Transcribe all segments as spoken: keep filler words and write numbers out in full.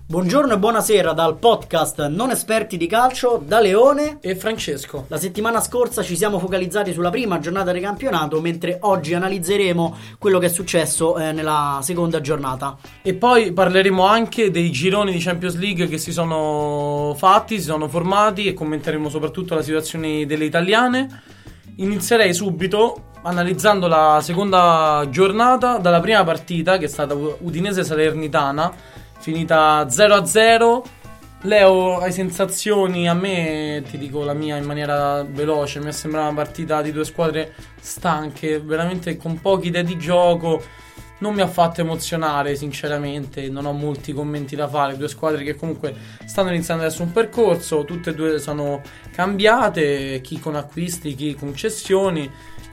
Buongiorno e buonasera dal podcast Non Esperti di Calcio, da Leone e Francesco. La settimana scorsa ci siamo focalizzati sulla prima giornata di campionato, mentre oggi analizzeremo quello che è successo eh, nella seconda giornata. E poi parleremo anche dei gironi di Champions League che si sono fatti, si sono formati, e commenteremo soprattutto la situazione delle italiane. Inizierei subito analizzando la seconda giornata dalla prima partita, che è stata Udinese-Salernitana, finita zero a zero. Leo, hai sensazioni? A me, ti dico la mia in maniera veloce, mi è sembrata una partita di due squadre stanche, veramente con poche idee di gioco. Non mi ha fatto emozionare, sinceramente, non ho molti commenti da fare. Due squadre che comunque stanno iniziando adesso un percorso, tutte e due sono cambiate, chi con acquisti, chi con cessioni,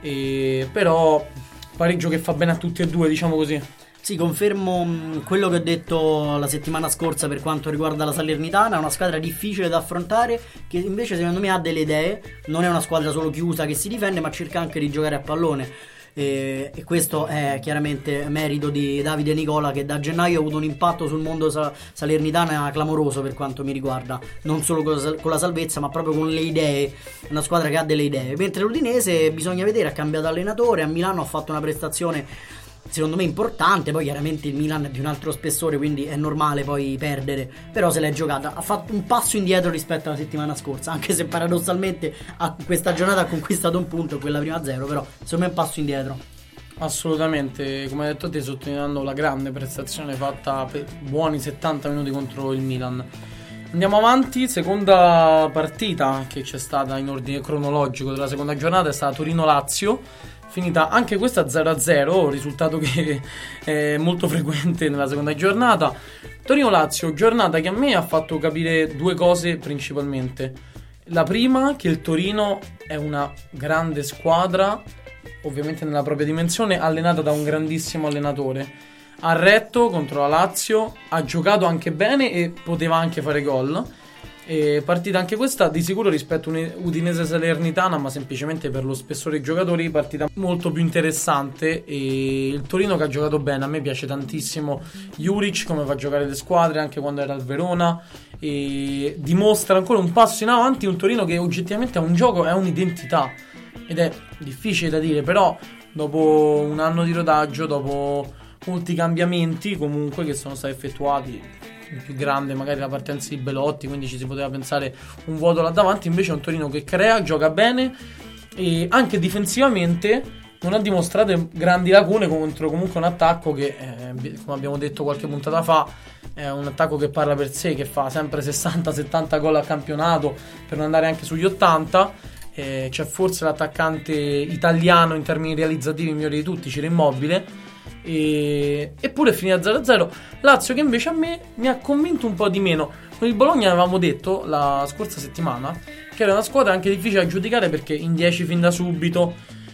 e però pareggio che fa bene a tutti e due, diciamo così. Sì, confermo quello che ho detto la settimana scorsa per quanto riguarda la Salernitana. È una squadra difficile da affrontare, che invece secondo me ha delle idee. Non è una squadra solo chiusa che si difende, ma cerca anche di giocare a pallone. E, e questo è chiaramente merito di Davide Nicola, che da gennaio ha avuto un impatto sul mondo sa- salernitana clamoroso per quanto mi riguarda, non solo con la, con la salvezza, ma proprio con le idee. È una squadra che ha delle idee, mentre l'Udinese, bisogna vedere, ha cambiato allenatore. A Milano ha fatto una prestazione secondo me importante, poi chiaramente il Milan è di un altro spessore, quindi è normale poi perdere, però se l'è giocata. Ha fatto un passo indietro rispetto alla settimana scorsa, anche se paradossalmente a questa giornata ha conquistato un punto, quella prima a zero, però secondo me è un passo indietro. Assolutamente, come hai detto te, sottolineando la grande prestazione fatta per buoni settanta minuti contro il Milan. Andiamo avanti, seconda partita che c'è stata in ordine cronologico della seconda giornata è stata Torino-Lazio, finita anche questa zero a zero, risultato che è molto frequente nella seconda giornata. Torino-Lazio, giornata che a me ha fatto capire due cose principalmente. La prima, che il Torino è una grande squadra, ovviamente nella propria dimensione, allenata da un grandissimo allenatore. Ha retto contro la Lazio, ha giocato anche bene e poteva anche fare gol. E partita anche questa di sicuro rispetto a Udinese-Salernitana, ma semplicemente per lo spessore dei giocatori, partita molto più interessante. E il Torino che ha giocato bene, a me piace tantissimo Juric come fa a giocare le squadre, anche quando era al Verona, e dimostra ancora un passo in avanti. Un Torino che oggettivamente ha un gioco, è un'identità, ed è difficile da dire, però dopo un anno di rodaggio, dopo molti cambiamenti comunque che sono stati effettuati, il più grande magari la partenza di Belotti, quindi ci si poteva pensare un vuoto là davanti. Invece è un Torino che crea, gioca bene e anche difensivamente non ha dimostrato grandi lacune contro comunque un attacco che, eh, come abbiamo detto qualche puntata fa, è un attacco che parla per sé, che fa sempre sessanta settanta gol a campionato, per non andare anche sugli ottanta. Eh, c'è forse l'attaccante italiano in termini realizzativi migliore di tutti, Ciro Immobile. E... eppure è finita zero a zero. Lazio che invece a me mi ha convinto un po' di meno. Con il Bologna avevamo detto la scorsa settimana che era una squadra anche difficile da giudicare, perché in dieci fin da subito,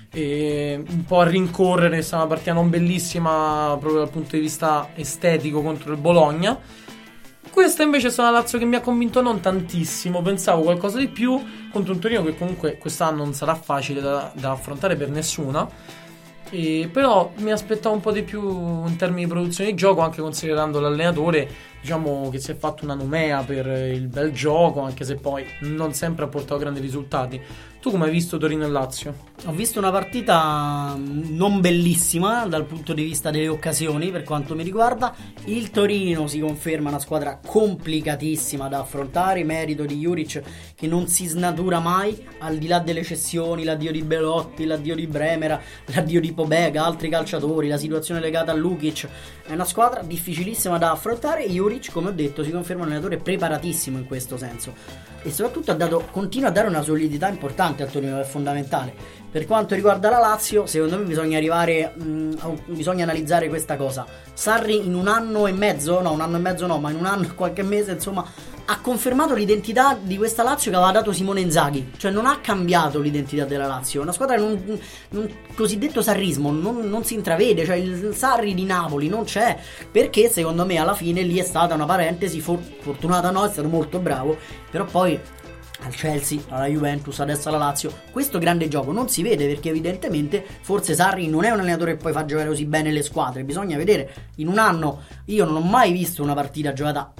e un po' a rincorrere, è stata una partita non bellissima proprio dal punto di vista estetico contro il Bologna. Questa invece è stata una Lazio che mi ha convinto non tantissimo, pensavo qualcosa di più, contro un Torino che comunque quest'anno non sarà facile da, da affrontare per nessuna. E però mi aspettavo un po' di più in termini di produzione di gioco, anche considerando l'allenatore, diciamo che si è fatto una nomea per il bel gioco, anche se poi non sempre ha portato grandi risultati. Tu come hai visto Torino e Lazio? Ho visto una partita non bellissima dal punto di vista delle occasioni per quanto mi riguarda. Il Torino si conferma una squadra complicatissima da affrontare, merito di Juric che non si snatura mai, al di là delle cessioni, l'addio di Belotti, l'addio di Bremera, l'addio di Pobega, altri calciatori, la situazione legata a Lukic. È una squadra difficilissima da affrontare. Juric, come ho detto, si conferma un allenatore preparatissimo in questo senso, e soprattutto ha dato, continua a dare una solidità importante al Torino, che è fondamentale. Per quanto riguarda la Lazio, secondo me bisogna arrivare mh, a, bisogna analizzare questa cosa. Sarri in un anno e mezzo, no un anno e mezzo no, ma in un anno e qualche mese, insomma, ha confermato l'identità di questa Lazio che aveva dato Simone Inzaghi. Cioè non ha cambiato l'identità della Lazio. Una squadra che non, non cosiddetto sarrismo non, non si intravede. Cioè il Sarri di Napoli non c'è, perché secondo me alla fine lì è stata una parentesi for- fortunata no, è stato molto bravo, però poi al Chelsea, alla Juventus, adesso alla Lazio, questo grande gioco non si vede, perché evidentemente forse Sarri non è un allenatore che poi fa giocare così bene le squadre. Bisogna vedere in un anno. Io non ho mai visto una partita giocata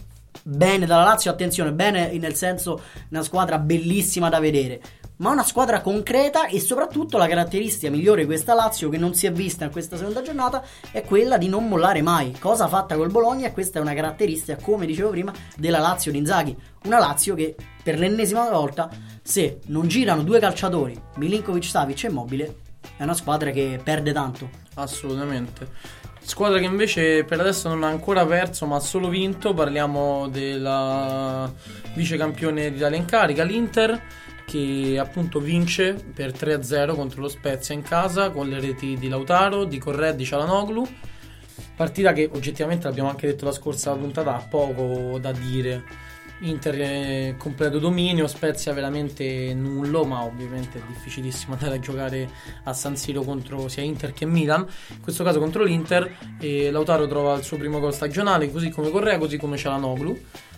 bene dalla Lazio, attenzione, bene nel senso una squadra bellissima da vedere, ma una squadra concreta, e soprattutto la caratteristica migliore di questa Lazio che non si è vista in questa seconda giornata è quella di non mollare mai, cosa fatta col Bologna, e questa è una caratteristica, come dicevo prima, della Lazio di Inzaghi, una Lazio che per l'ennesima volta, se non girano due calciatori, Milinkovic, Savic e Immobile, è una squadra che perde tanto. Assolutamente. Squadra che invece per adesso non ha ancora perso ma ha solo vinto, parliamo della vice campione d'Italia in carica, l'Inter, che appunto vince per tre a zero contro lo Spezia in casa con le reti di Lautaro, di Correa e di Çalhanoğlu. Partita che oggettivamente, l'abbiamo anche detto la scorsa puntata, ha poco da dire. Inter è completo dominio, Spezia veramente nullo, ma ovviamente è difficilissimo andare a giocare a San Siro contro sia Inter che Milan, in questo caso contro l'Inter, e Lautaro trova il suo primo gol stagionale, così come Correa, così come Çalhanoğlu,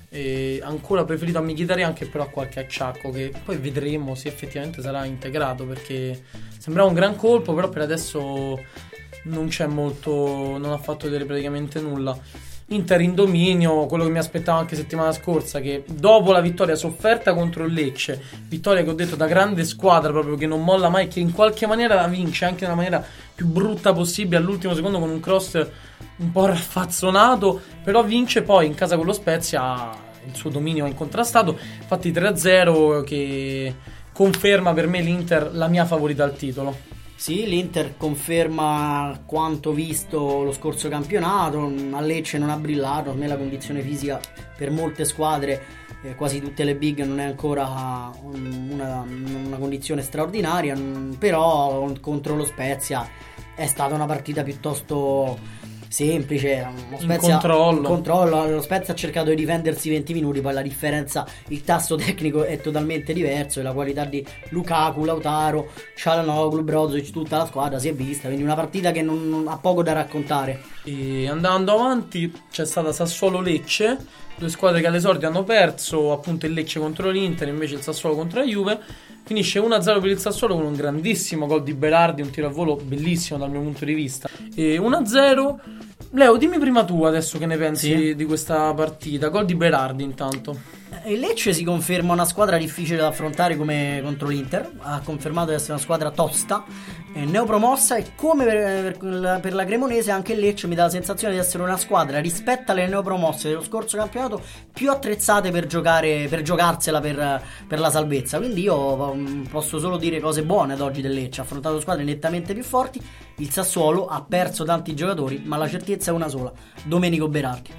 e ancora preferito a Mkhitaryan, che però ha qualche acciacco che poi vedremo se effettivamente sarà integrato, perché sembrava un gran colpo, però per adesso non c'è molto, non ha fatto vedere praticamente nulla. Inter in dominio, quello che mi aspettavo anche settimana scorsa, che dopo la vittoria sofferta contro il Lecce, vittoria che ho detto da grande squadra, proprio che non molla mai, che in qualche maniera la vince anche nella maniera più brutta possibile all'ultimo secondo con un cross un po' raffazzonato, però vince poi in casa con lo Spezia, il suo dominio è incontrastato, infatti tre a zero che conferma per me l'Inter la mia favorita al titolo. Sì, l'Inter conferma quanto visto lo scorso campionato, a Lecce non ha brillato, a me la condizione fisica per molte squadre, eh, quasi tutte le big, non è ancora una, una condizione straordinaria, però contro lo Spezia è stata una partita piuttosto semplice, lo Spezia, il controllo. il controllo, lo Spezia ha cercato di difendersi venti minuti, poi la differenza, il tasso tecnico è totalmente diverso, e la qualità di Lukaku, Lautaro, Çalhanoğlu, Brozovic, tutta la squadra si è vista, quindi una partita che non, non ha poco da raccontare. E andando avanti c'è stata Sassuolo-Lecce, due squadre che all'esordio hanno perso, appunto il Lecce contro l'Inter, invece il Sassuolo contro la Juve. Finisce uno a zero per il Sassuolo con un grandissimo gol di Berardi, un tiro a volo bellissimo dal mio punto di vista. E uno a zero. Leo, dimmi prima tu adesso che ne pensi sì. di questa partita. Gol di Berardi intanto. Il Lecce si conferma una squadra difficile da affrontare come contro l'Inter, ha confermato di essere una squadra tosta, eh, neopromossa, e come per, per, la, per la Cremonese anche il Lecce mi dà la sensazione di essere una squadra rispetto alle neopromosse dello scorso campionato più attrezzate per giocare, per giocarsela per, per la salvezza, quindi io um, posso solo dire cose buone ad oggi del Lecce, ha affrontato squadre nettamente più forti. Il Sassuolo ha perso tanti giocatori, ma la certezza è una sola: Domenico Berardi.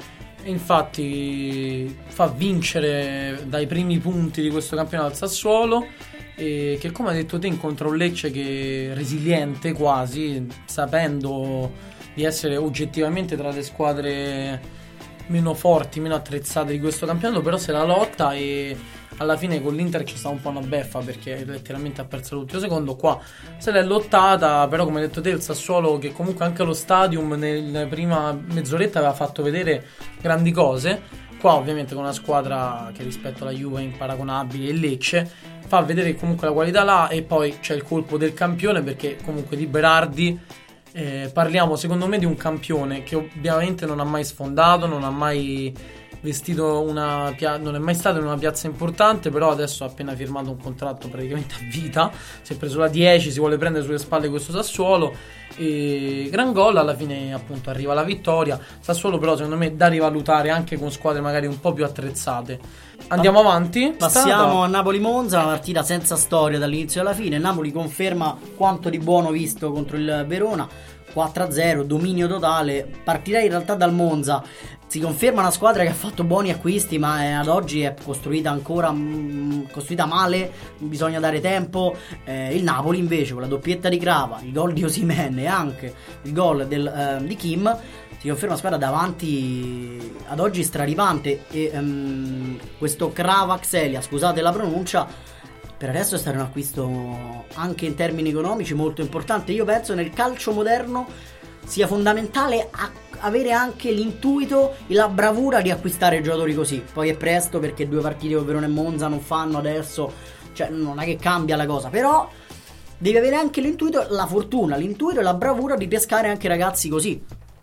Infatti fa vincere dai primi punti di questo campionato il Sassuolo, e che, come hai detto te, incontra un Lecce che è resiliente quasi, sapendo di essere oggettivamente tra le squadre meno forti, meno attrezzate di questo campionato, però se la lotta, e alla fine con l'Inter c'è stata un po' una beffa perché letteralmente ha perso l'ultimo secondo. Qua se l'è lottata, però come hai detto te il Sassuolo, che comunque anche allo Stadium nella prima mezz'oretta aveva fatto vedere grandi cose, qua ovviamente con una squadra che rispetto alla Juve è imparagonabile, il Lecce fa vedere comunque la qualità là, e poi c'è il colpo del campione, perché comunque di Berardi eh, parliamo secondo me di un campione che ovviamente non ha mai sfondato, non ha mai vestito una pia- non è mai stato in una piazza importante, però adesso ha appena firmato un contratto praticamente a vita, si è preso la dieci, si vuole prendere sulle spalle questo Sassuolo, e gran gol, alla fine appunto arriva la vittoria. Sassuolo però secondo me da rivalutare anche con squadre magari un po' più attrezzate. Andiamo avanti, passiamo Stata. a Napoli-Monza, una partita senza storia dall'inizio alla fine. Napoli conferma quanto di buono visto contro il Verona, quattro a zero, dominio totale. Partirei in realtà dal Monza. Si conferma una squadra che ha fatto buoni acquisti, ma è, ad oggi è costruita ancora mh, costruita male, bisogna dare tempo. Eh, il Napoli invece con la doppietta di Crava, il gol di Osimhen e anche il gol del, eh, di Kim, si conferma una squadra davanti ad oggi straripante, e um, questo Kvaratskhelia, scusate la pronuncia, per adesso è stato un acquisto anche in termini economici molto importante. Io penso nel calcio moderno sia fondamentale a avere anche l'intuito e la bravura di acquistare giocatori così. Poi è presto, perché due partite con Verona e Monza non fanno adesso, cioè non è che cambia la cosa, però devi avere anche l'intuito, la fortuna, l'intuito e la bravura di pescare anche ragazzi così.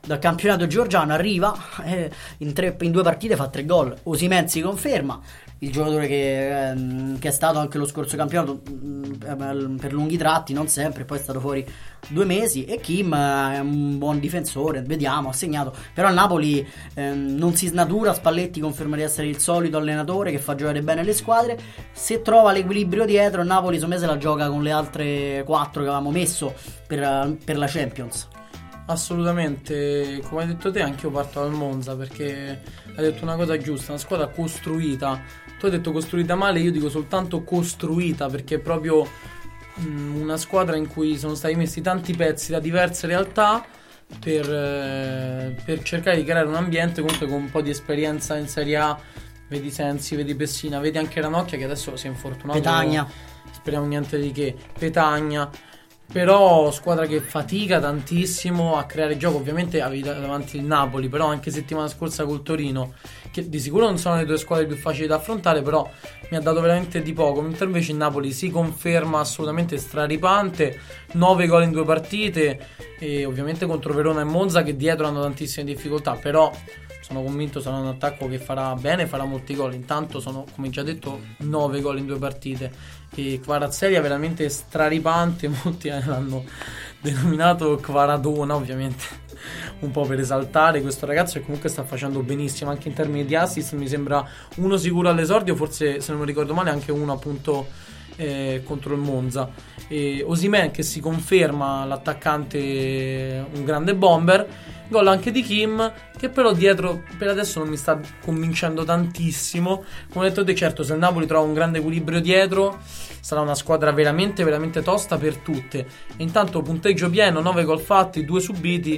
dal campionato georgiano, arriva eh, in, tre, in due partite fa tre gol. Osimhen si conferma il giocatore che, ehm, che è stato anche lo scorso campionato mh, per lunghi tratti, non sempre, poi è stato fuori due mesi. E Kim è un buon difensore, vediamo, ha segnato. Però il Napoli ehm, non si snatura. Spalletti conferma di essere il solito allenatore che fa giocare bene le squadre. Se trova l'equilibrio dietro, il Napoli secondo me se la gioca con le altre quattro che avevamo messo per, per la Champions. Assolutamente, come hai detto te, anche io parto dal Monza, perché hai detto una cosa giusta, una squadra costruita. Tu hai detto costruita male, io dico soltanto costruita, perché è proprio mh, una squadra in cui sono stati messi tanti pezzi da diverse realtà per, eh, per cercare di creare un ambiente comunque con un po' di esperienza in Serie A. Vedi Sensi, vedi Pessina, vedi anche Ranocchia che adesso si è infortunato. Petagna. Speriamo niente di che. Petagna. Però squadra che fatica tantissimo a creare gioco. Ovviamente avevi davanti il Napoli, però anche settimana scorsa col Torino, che di sicuro non sono le due squadre più facili da affrontare, però mi ha dato veramente di poco. Mentre invece il Napoli si conferma assolutamente straripante, nove gol in due partite, e ovviamente contro Verona e Monza che dietro hanno tantissime difficoltà, però sono convinto sarà un attacco che farà bene, farà molti gol. Intanto sono, come già detto, nove gol in due partite. E Kvaratskhelia veramente straripante, molti l'hanno denominato Kvaradona, ovviamente un po' per esaltare questo ragazzo che comunque sta facendo benissimo anche in termini di assist. Mi sembra uno sicuro all'esordio, forse se non mi ricordo male anche uno appunto eh, contro il Monza. E Osimhen che si conferma l'attaccante, un grande bomber. Gol anche di Kim, che però dietro per adesso non mi sta convincendo tantissimo. Come ho detto te, certo, se il Napoli trova un grande equilibrio dietro sarà una squadra veramente veramente tosta per tutte. E intanto punteggio pieno, nove gol fatti, due subiti.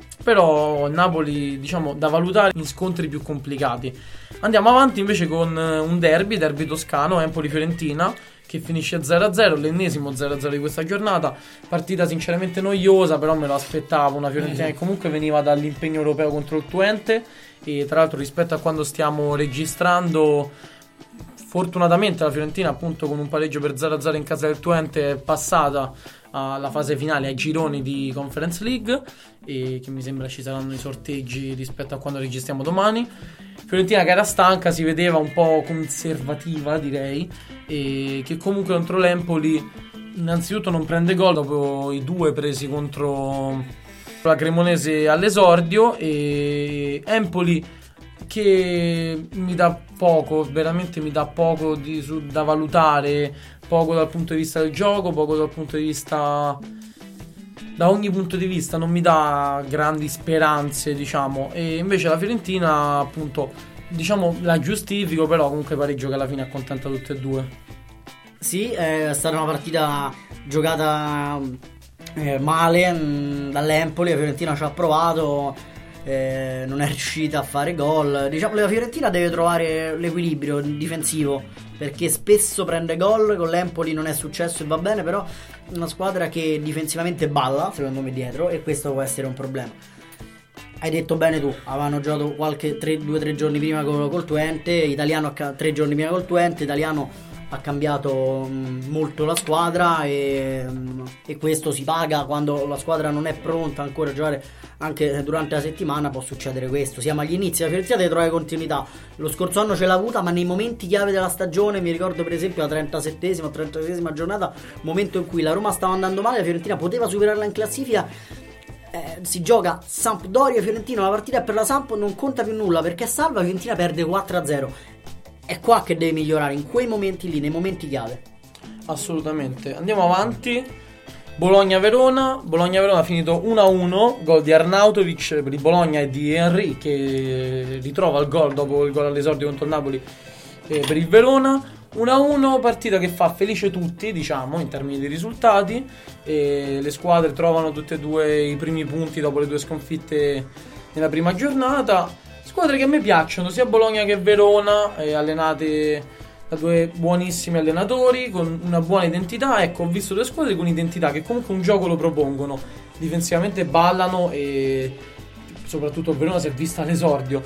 Però Napoli, diciamo, da valutare in scontri più complicati. Andiamo avanti invece con un derby, derby toscano, Empoli-Fiorentina, che finisce zero a zero, l'ennesimo zero a zero di questa giornata. Partita sinceramente noiosa, però me lo aspettavo, una Fiorentina che comunque veniva dall'impegno europeo contro il Twente. E tra l'altro rispetto a quando stiamo registrando, fortunatamente la Fiorentina appunto con un pareggio per zero a zero in casa del Twente è passata alla fase finale, ai gironi di Conference League, e che mi sembra ci saranno i sorteggi rispetto a quando registriamo domani. Fiorentina che era stanca, si vedeva un po' conservativa direi, e che comunque contro l'Empoli innanzitutto non prende gol dopo i due presi contro la Cremonese all'esordio. E Empoli che mi dà poco, veramente mi dà poco di, su, da valutare, poco dal punto di vista del gioco, poco dal punto di vista, da ogni punto di vista non mi dà grandi speranze, diciamo. E invece la Fiorentina appunto, diciamo, la giustifico, però comunque pareggio che alla fine accontenta tutte e due. Sì, è stata una partita giocata eh, male mh, dall'Empoli. La Fiorentina ci ha provato, eh, non è riuscita a fare gol. Diciamo che la Fiorentina deve trovare l'equilibrio difensivo, perché spesso prende gol, con l'Empoli non è successo e va bene, però è una squadra che difensivamente balla, secondo me, dietro, e questo può essere un problema. Hai detto bene tu, avevano giocato qualche tre, due o tre giorni prima col, col Twente, Italiano tre giorni prima col Twente, Italiano ha cambiato mh, molto la squadra, e, mh, e questo si paga quando la squadra non è pronta ancora a giocare. Anche durante la settimana può succedere questo. Siamo agli inizi, la Fiorentina deve trovare continuità. Lo scorso anno ce l'ha avuta, ma nei momenti chiave della stagione, mi ricordo per esempio la trentasettesima o trentaseiesima giornata, momento in cui la Roma stava andando male, la Fiorentina poteva superarla in classifica. Eh, si gioca Sampdoria Fiorentina, la partita è per la Samp, non conta più nulla perché è salva, la Fiorentina perde quattro a zero. È qua che deve migliorare, in quei momenti lì, nei momenti chiave. Assolutamente. Andiamo avanti. Bologna-Verona. Bologna-Verona ha finito uno a uno, gol di Arnautovic per il Bologna e di Henry che ritrova il gol dopo il gol all'esordio contro il Napoli eh, per il Verona. uno a uno, partita che fa felice tutti, diciamo, in termini di risultati, e le squadre trovano tutte e due i primi punti dopo le due sconfitte nella prima giornata. Squadre che a me piacciono, sia Bologna che Verona, eh, allenate da due buonissimi allenatori con una buona identità. Ecco, ho visto due squadre con identità che comunque un gioco lo propongono, difensivamente ballano, e soprattutto Verona si è vista all'esordio.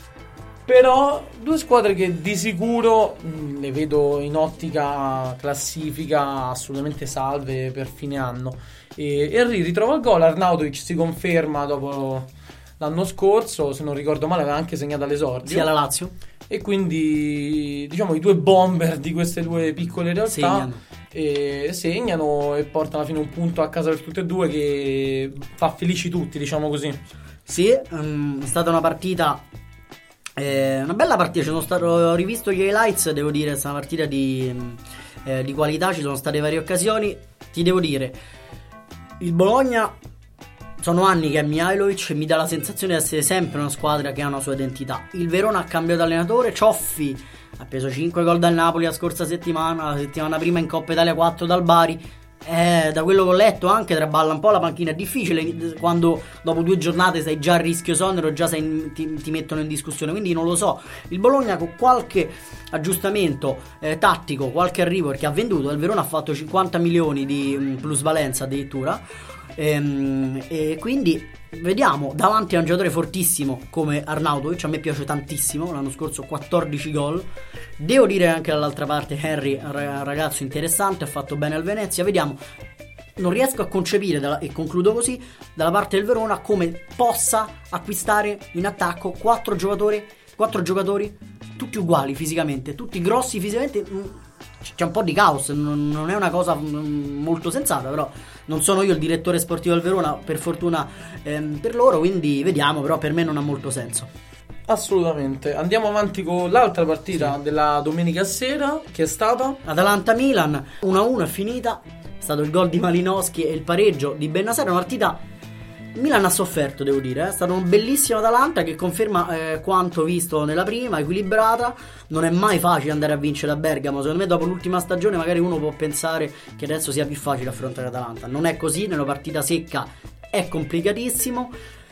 Però due squadre che di sicuro mh, le vedo in ottica classifica assolutamente salve per fine anno. E Henry ritrova il gol, Arnautovic si conferma dopo l'anno scorso, se non ricordo male aveva anche segnato all'esordio. Sia la Lazio. E quindi diciamo i due bomber di queste due piccole realtà segnano e, segnano e portano alla fine un punto a casa per tutte e due che fa felici tutti, diciamo così. Sì, um, è stata una partita, eh, una bella partita, ci sono stato, ho rivisto gli highlights, devo dire, è stata una partita di, eh, di qualità, ci sono state varie occasioni, ti devo dire, il Bologna, sono anni che è Mihajlovic e mi dà la sensazione di essere sempre una squadra che ha una sua identità. Il Verona ha cambiato allenatore, Cioffi ha preso cinque gol dal Napoli la scorsa settimana, la settimana prima in Coppa Italia quattro dal Bari. Eh, da quello che ho letto anche traballa un po' la panchina, è difficile quando dopo due giornate sei già a rischio esonero, già sei in, ti, ti mettono in discussione, quindi non lo so. Il Bologna con qualche aggiustamento eh, tattico, qualche arrivo, perché ha venduto, il Verona ha fatto cinquanta milioni di mh, plusvalenza addirittura, ehm, e quindi vediamo. Davanti a un giocatore fortissimo come Arnautovic, a me piace tantissimo, l'anno scorso quattordici gol. Devo dire anche dall'altra parte Henry, un ragazzo interessante, ha fatto bene al Venezia. Vediamo, non riesco a concepire, dalla, e concludo così, dalla parte del Verona come possa acquistare in attacco quattro giocatori, quattro giocatori tutti uguali fisicamente, tutti grossi fisicamente. C'è un po' di caos, non è una cosa molto sensata, però non sono io il direttore sportivo del Verona, per fortuna ehm, per loro, quindi vediamo, però per me non ha molto senso. Assolutamente. Andiamo avanti con l'altra partita sì. della domenica sera, che è stata Atalanta-Milan, uno a uno è finita, è stato il gol di Malinowski e il pareggio di Bennaser, una partita Milan ha sofferto, devo dire, è stata una bellissima Atalanta che conferma eh, quanto visto nella prima, equilibrata. Non è mai facile andare a vincere a Bergamo, secondo me dopo l'ultima stagione magari uno può pensare che adesso sia più facile affrontare l'Atalanta, non è così, nella partita secca è complicatissimo.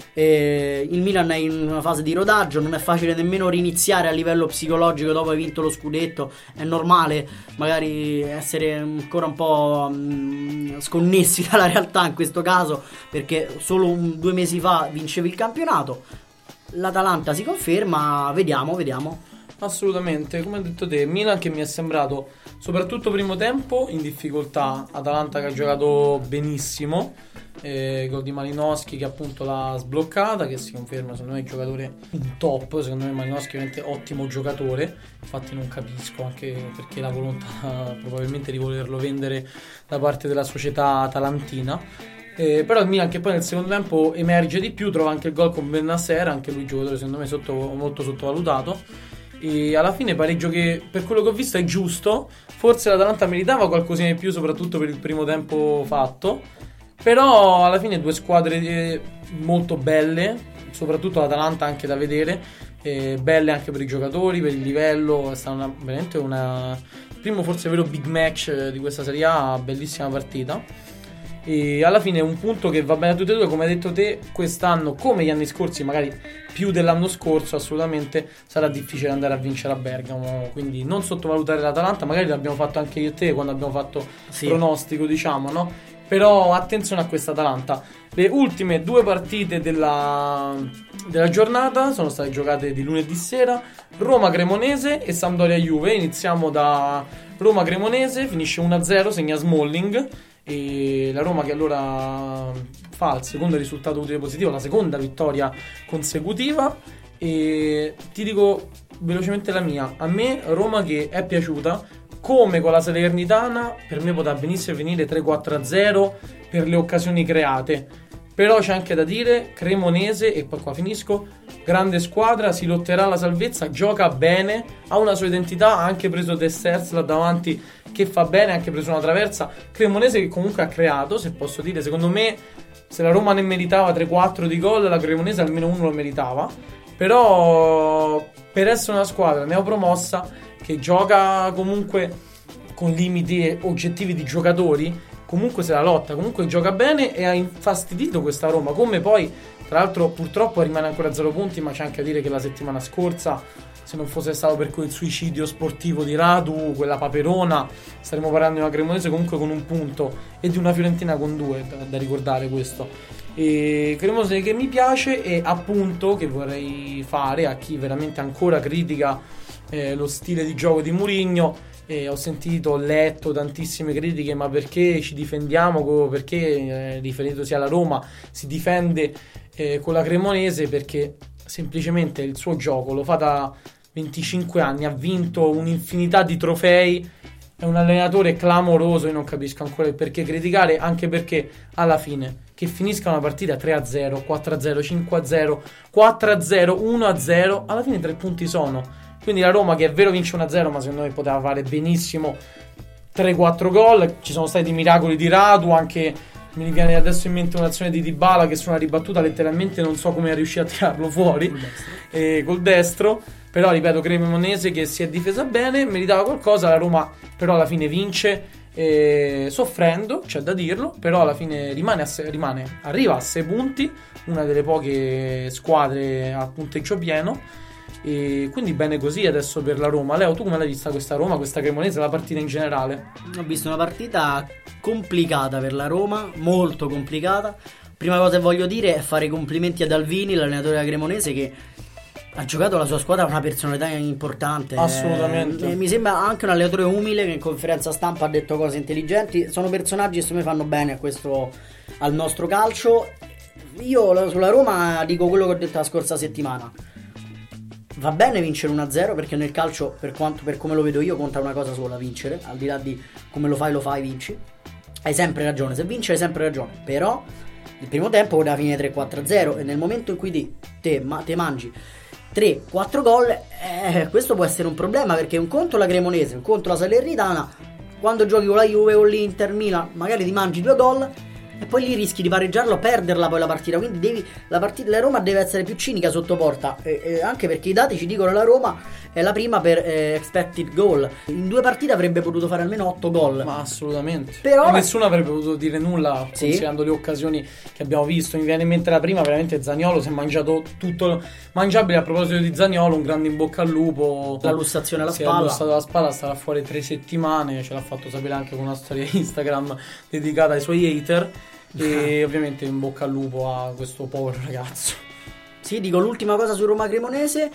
Eh, il Milan è in una fase di rodaggio, non è facile nemmeno riniziare a livello psicologico dopo aver vinto lo scudetto, è normale magari essere ancora un po' mh, sconnessi dalla realtà in questo caso, perché solo un, due mesi fa vincevi il campionato. L'Atalanta si conferma, vediamo, vediamo. Assolutamente, come hai detto te, Milan che mi è sembrato soprattutto primo tempo in difficoltà, Atalanta che ha giocato benissimo, eh, gol di Malinowski che appunto l'ha sbloccata, che si conferma secondo me il giocatore un top, secondo me Malinowski è veramente ottimo giocatore, infatti non capisco anche perché la volontà probabilmente di volerlo vendere da parte della società atalantina. Eh, però il Milan che poi nel secondo tempo emerge di più, trova anche il gol con Bennacer, anche lui giocatore secondo me sotto, molto sottovalutato, e alla fine pareggio che per quello che ho visto è giusto, forse l'Atalanta meritava qualcosina di più soprattutto per il primo tempo fatto, però alla fine due squadre molto belle, soprattutto l'Atalanta anche da vedere, eh, belle anche per i giocatori, per il livello, è stata una, veramente una primo forse vero big match di questa Serie A, bellissima partita. E alla fine un punto che va bene a tutte e due, come hai detto te, quest'anno come gli anni scorsi, magari più dell'anno scorso, assolutamente sarà difficile andare a vincere a Bergamo, quindi non sottovalutare l'Atalanta, magari l'abbiamo fatto anche io e te quando abbiamo fatto sì. pronostico, diciamo, no? Però attenzione a questa Atalanta. Le ultime due partite della, della giornata sono state giocate di lunedì sera, Roma-Cremonese e Sampdoria-Juve. Iniziamo da Roma-Cremonese, finisce uno a zero, segna Smalling, e la Roma che allora fa il secondo risultato utile positivo, la seconda vittoria consecutiva. E ti dico velocemente la mia, a me Roma che è piaciuta, come con la Salernitana per me poteva benissimo venire tre quattro a zero per le occasioni create, però c'è anche da dire Cremonese, e poi qua finisco, grande squadra, si lotterà la salvezza, gioca bene, ha una sua identità, ha anche preso Dessers là davanti che fa bene, ha anche preso una traversa. Cremonese che comunque ha creato, se posso dire, secondo me se la Roma ne meritava tre quattro di gol, la Cremonese almeno uno lo meritava, però per essere una squadra neopromossa che gioca comunque con limiti oggettivi di giocatori, comunque se la lotta, comunque gioca bene e ha infastidito questa Roma, come poi tra l'altro purtroppo rimane ancora a zero punti, ma c'è anche a dire che la settimana scorsa, se non fosse stato per quel suicidio sportivo di Radu, quella paperona, staremmo parlando di una Cremonese comunque con un punto e di una Fiorentina con due, da, da ricordare questo. E Cremonese che mi piace, e appunto che vorrei fare a chi veramente ancora critica eh, lo stile di gioco di Mourinho. E ho sentito, ho letto tantissime critiche, ma perché ci difendiamo, perché eh, riferitosi alla Roma si difende eh, con la Cremonese, perché semplicemente il suo gioco lo fa da venticinque anni, ha vinto un'infinità di trofei, è un allenatore clamoroso. Io non capisco ancora il perché criticare, anche perché alla fine che finisca una partita tre a zero, quattro a zero, cinque a zero, quattro a zero, uno a zero, alla fine tre punti sono. Quindi la Roma, che è vero vince uno a zero, ma secondo me poteva fare benissimo tre quattro gol. Ci sono stati miracoli di Radu, anche mi viene adesso in mente un'azione di Dybala che su una ribattuta letteralmente non so come è riuscito a tirarlo fuori col destro, eh, col destro. Però ripeto, Cremonese che si è difesa bene, meritava qualcosa. La Roma però alla fine vince, eh, soffrendo, c'è da dirlo, però alla fine rimane, a se- rimane arriva a sei punti, una delle poche squadre a punteggio pieno. E quindi bene così adesso per la Roma. Leo, tu come l'hai vista questa Roma, questa Cremonese, la partita in generale? Ho visto una partita complicata per la Roma, molto complicata. Prima cosa che voglio dire è fare i complimenti ad Alvini, l'allenatore della Cremonese, che ha giocato la sua squadra, una personalità importante. Assolutamente. Eh, mi sembra anche un allenatore umile che in conferenza stampa ha detto cose intelligenti. Sono personaggi che secondo me fanno bene a questo, al nostro calcio. Io sulla Roma dico quello che ho detto la scorsa settimana. Va bene vincere uno a zero, perché nel calcio, per quanto, per come lo vedo io, conta una cosa sola: vincere. Al di là di come lo fai, lo fai, vinci. Hai sempre ragione, se vinci hai sempre ragione. Però il primo tempo poteva finire tre quattro a zero, e nel momento in cui ti, te, ma, te mangi tre quattro gol, eh, questo può essere un problema, perché un conto la Cremonese, un conto la Salernitana. Quando giochi con la Juve o l'Inter Milan, magari ti mangi due gol e poi lì rischi di pareggiarlo, perderla poi la partita. Quindi devi, la partita, la Roma deve essere più cinica sotto porta, e, e anche perché i dati ci dicono che la Roma è la prima per eh, expected goal. In due partite avrebbe potuto fare almeno otto gol. Ma assolutamente. Però e nessuno avrebbe potuto dire nulla, sì, considerando le occasioni che abbiamo visto. Mi viene in mente la prima, veramente Zaniolo si è mangiato tutto mangiabile. A proposito di Zaniolo, un grande in bocca al lupo. La lussazione alla si spalla. Si è lussato alla spalla, starà fuori tre settimane. Ce l'ha fatto sapere anche con una storia Instagram dedicata ai suoi hater. E ovviamente in bocca al lupo a questo povero ragazzo. Sì, dico l'ultima cosa su Roma Cremonese.